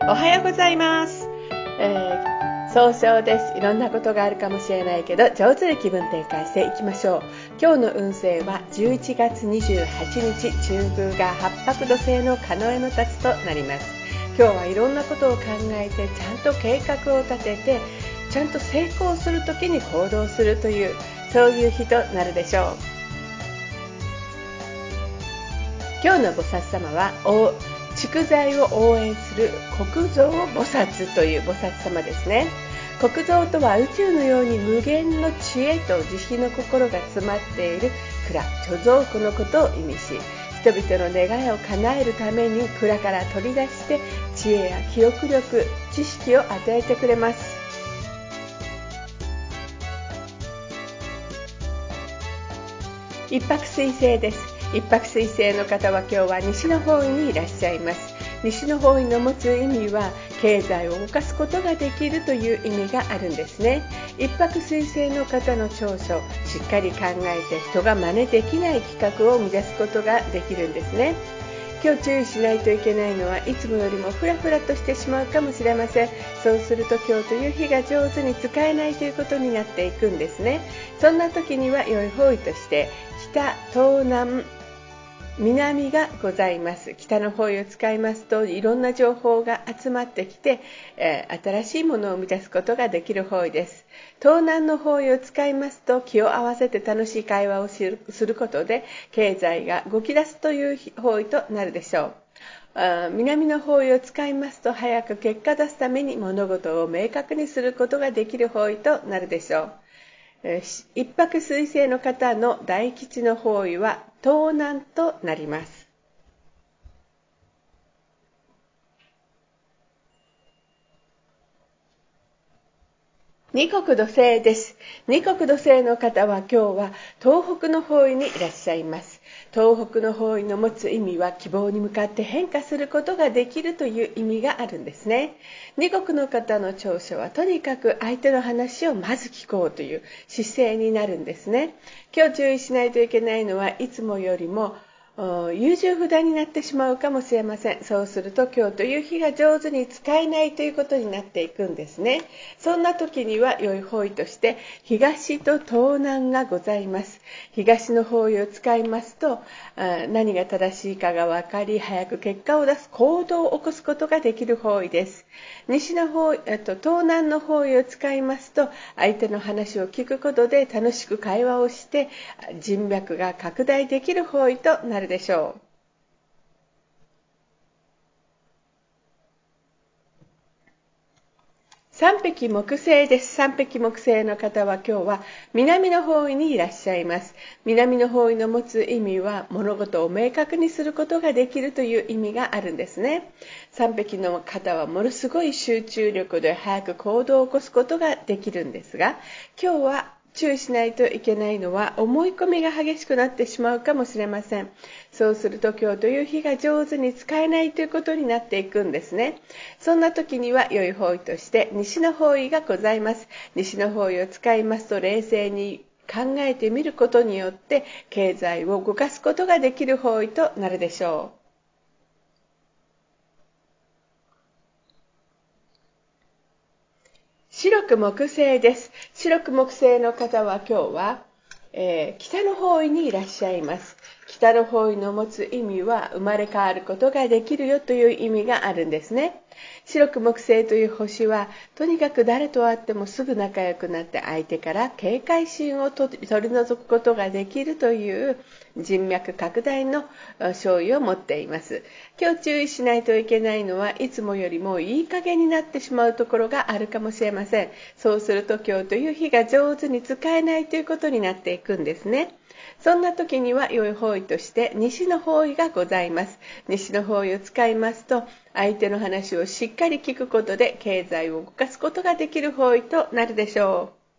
おはようございます。早朝です。いろんなことがあるかもしれないけど、上手に気分転換していきましょう。今日の運勢は11月28日、中宮が八白土星の庚午の辰となります。今日はいろんなことを考えて、ちゃんと計画を立てて、ちゃんと成功するときに行動するという、そういう日となるでしょう。今日の菩薩様は蓄財を応援する国蔵菩薩という菩薩様ですね。国蔵とは宇宙のように無限の知恵と慈悲の心が詰まっている蔵、貯蔵庫のことを意味し、人々の願いを叶えるために蔵から取り出して知恵や記憶力、知識を与えてくれます。一泊水星です。一泊水星の方は今日は西の方位にいらっしゃいます。西の方位の持つ意味は経済を動かすことができるという意味があるんですね。一泊水星の方の長所、しっかり考えて人が真似できない企画を生み出すことができるんですね。今日注意しないといけないのはいつもよりもフラフラとしてしまうかもしれません。そうすると今日という日が上手に使えないということになっていくんですね。そんな時には良い方位として北、東南、南がございます。北の方位を使いますといろんな情報が集まってきて、新しいものを生み出すことができる方位です。東南の方位を使いますと気を合わせて楽しい会話をすることで経済が動き出すという方位となるでしょう。南の方位を使いますと早く結果出すために物事を明確にすることができる方位となるでしょう。一泊水星の方の大吉の方位は東南となります。二国土星です。二国土星の方は今日は東北の方位にいらっしゃいます。東北の方位の持つ意味は希望に向かって変化することができるという意味があるんですね。二国の方の長所はとにかく相手の話をまず聞こうという姿勢になるんですね。今日注意しないといけないのはいつもよりも優柔不断になってしまうかもしれません。そうすると今日という日が上手に使えないということになっていくんですね。そんな時には良い方位として東と東南がございます。東の方位を使いますと何が正しいかが分かり早く結果を出す行動を起こすことができる方位です。西の方位、東南の方位を使いますと相手の話を聞くことで楽しく会話をして人脈が拡大できる方位となるでしょう。三匹木星です。三匹木星の方は今日は南の方位にいらっしゃいます。南の方位の持つ意味は物事を明確にすることができるという意味があるんですね。三匹の方はものすごい集中力で早く行動を起こすことができるんですが、今日は注意しないといけないのは思い込みが激しくなってしまうかもしれません。そうすると今日という日が上手に使えないということになっていくんですね。そんな時には良い方位として西の方位がございます。西の方位を使いますと冷静に考えてみることによって経済を動かすことができる方位となるでしょう。白く木星です。白く木星の方は今日は、北の方位にいらっしゃいます。北の方位の持つ意味は生まれ変わることができるよという意味があるんですね。白く木星という星はとにかく誰と会ってもすぐ仲良くなって相手から警戒心を取り除くことができるという人脈拡大の勝利を持っています。今日注意しないといけないのはいつもよりもいい加減になってしまうところがあるかもしれません。そうすると今日という日が上手に使えないということになっていくんですね。そんな時には良い方位として西の方位がございます。西の方位を使いますと相手の話をしっかり聞くことで経済を動かすことができる方位となるでしょう。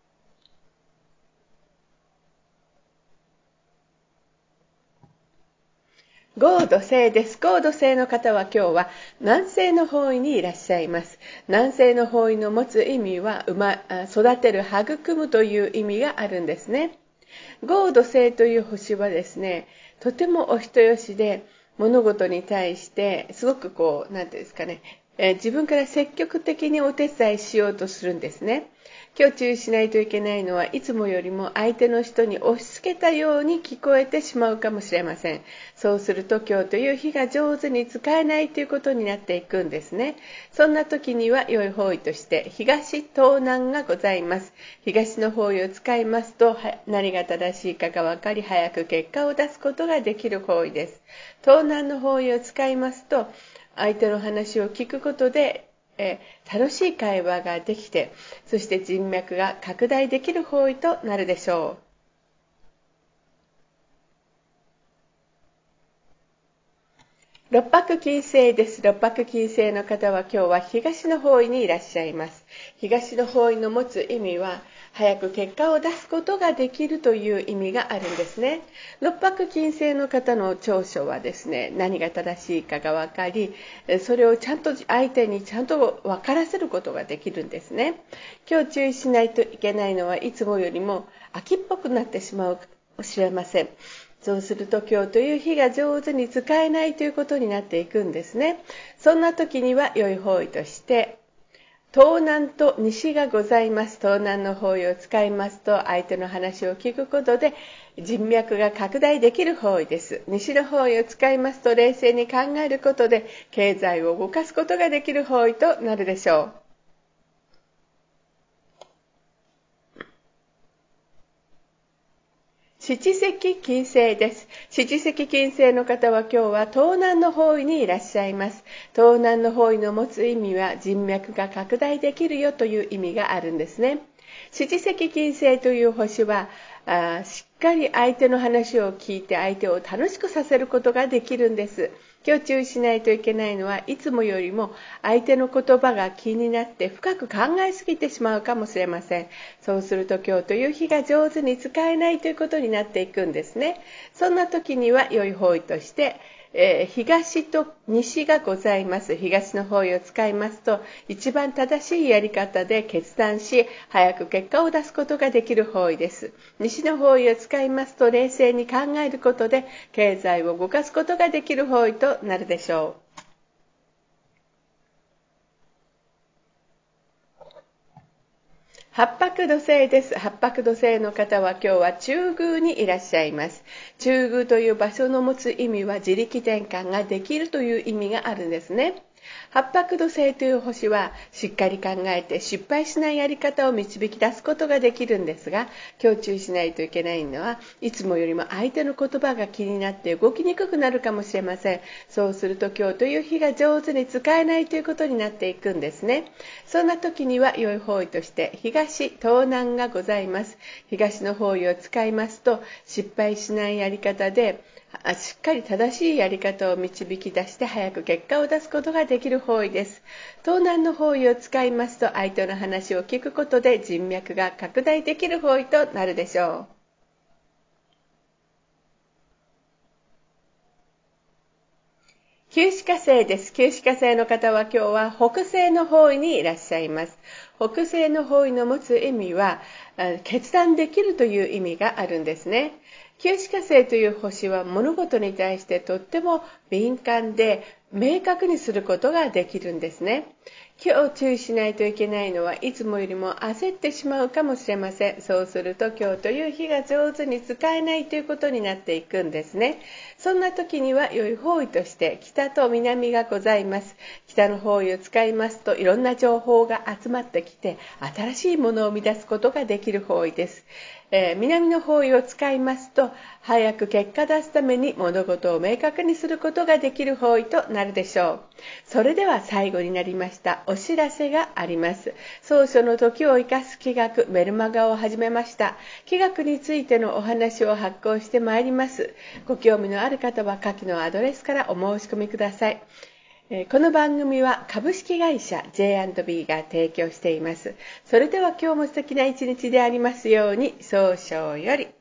合土星です。合土星の方は今日は南西の方位にいらっしゃいます。南西の方位の持つ意味は育てる、育むという意味があるんですね。合土星という星はですね、とてもお人よしで物事に対してすごくなんていうんですかね、 自分から積極的にお手伝いしようとするんですね。今日注意しないといけないのは、いつもよりも相手の人に押し付けたように聞こえてしまうかもしれません。そうすると今日という日が上手に使えないということになっていくんですね。そんな時には良い方位として東東南がございます。東の方位を使いますと、何が正しいかが分かり、早く結果を出すことができる方位です。東南の方位を使いますと、相手の話を聞くことで楽しい会話ができて、そして人脈が拡大できる方位となるでしょう。六白金星です。六白金星の方は今日は東の方位にいらっしゃいます。東の方位の持つ意味は、早く結果を出すことができるという意味があるんですね。六白金星の方の長所はですね、何が正しいかが分かり、それをちゃんと相手にちゃんと分からせることができるんですね。今日注意しないといけないのは、いつもよりも秋っぽくなってしまうかもしれません。そうすると今日という日が上手に使えないということになっていくんですね。そんな時には良い方位として、東南と西がございます。東南の方位を使いますと、相手の話を聞くことで人脈が拡大できる方位です。西の方位を使いますと、冷静に考えることで経済を動かすことができる方位となるでしょう。七石金星です。七石金星の方は今日は東南の方位にいらっしゃいます。東南の方位の持つ意味は、人脈が拡大できるよという意味があるんですね。七石金星という星は、しっかり相手の話を聞いて相手を楽しくさせることができるんです。今日注意しないといけないのは、いつもよりも相手の言葉が気になって深く考えすぎてしまうかもしれません。そうすると今日という日が上手に使えないということになっていくんですね。そんな時には良い方位として、東と西がございます。東の方位を使いますと、一番正しいやり方で決断し、早く結果を出すことができる方位です。西の方位を使いますと、冷静に考えることで経済を動かすことができる方位となるでしょう。八白土星です。八白土星の方は今日は中宮にいらっしゃいます。中宮という場所の持つ意味は、自力転換ができるという意味があるんですね。八白土星という星は、しっかり考えて失敗しないやり方を導き出すことができるんですが、今日注意しないといけないのは、いつもよりも相手の言葉が気になって動きにくくなるかもしれません。そうすると今日という日が上手に使えないということになっていくんですね。そんな時には良い方位として東、東南がございます。東の方位を使いますと、失敗しないやり方でしっかり正しいやり方を導き出して早く結果を出すことができる方位です。東南の方位を使いますと、相手の話を聞くことで人脈が拡大できる方位となるでしょう。九死火星です。九死火星の方は今日は北西の方位にいらっしゃいます。北西の方位の持つ意味は、決断できるという意味があるんですね。九死火星という星は物事に対してとっても敏感で明確にすることができるんですね。今日注意しないといけないのは、いつもよりも焦ってしまうかもしれません。そうすると今日という日が上手に使えないということになっていくんですね。そんな時には良い方位として北と南がございます。北の方位を使いますと、いろんな情報が集まってきて新しいものを生み出すことができる方位です。南の方位を使いますと、早く結果出すために物事を明確にすることができる方位となるでしょう。それでは最後になりました。お知らせがあります。草書の時を生かす気学メルマガを始めました。気学についてのお話を発行してまいります。ご興味のある方は下記のアドレスからお申し込みください。この番組は株式会社 J&B が提供しています。それでは今日も素敵な一日でありますように。早々より。